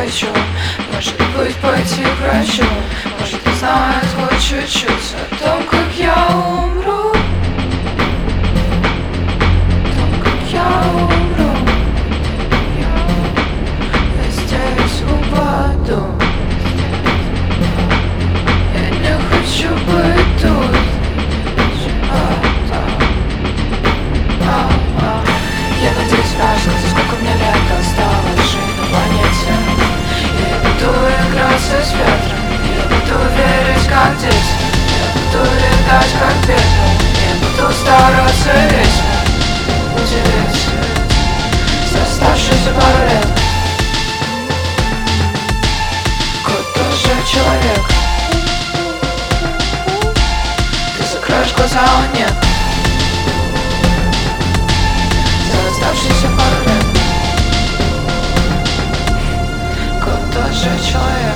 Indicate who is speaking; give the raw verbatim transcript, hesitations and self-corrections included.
Speaker 1: хочу, может быть, пойти к врачу. Может, не знает хоть чуть-чуть о том, как я умру. О том, как я умру. Я здесь упаду. Я не хочу быть тут. Я надеюсь, знаешь, сколько мне лет осталось жить на планете. Я буду играться с ветром, я буду верить, как дети. Я буду летать, как ветер. Я буду стараться весь мир удивить за оставшиеся пару лет. Кот тоже человек. Ты закроешь глаза, он нет. Оставшийся пару лет. Кот тоже человек.